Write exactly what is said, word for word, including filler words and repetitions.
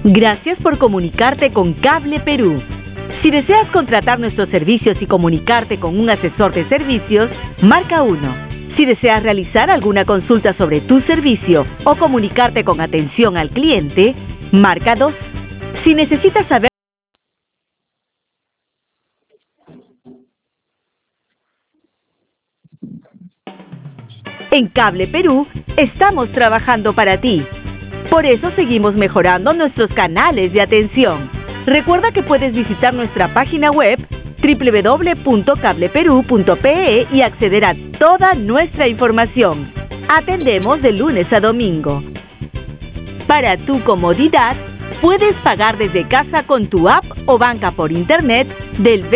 Gracias por comunicarte con Cable Perú. Si deseas contratar nuestros servicios y comunicarte con un asesor de servicios, marca uno. Si deseas realizar alguna consulta sobre tu servicio o comunicarte con atención al cliente, marca dos. Si necesitas saber En Cable Perú, estamos trabajando para ti. Por eso seguimos mejorando nuestros canales de atención. Recuerda que puedes visitar nuestra página web doble u doble u doble u punto cable perú punto pe e y acceder a toda nuestra información. Atendemos de lunes a domingo. Para tu comodidad, puedes pagar desde casa con tu app o banca por internet del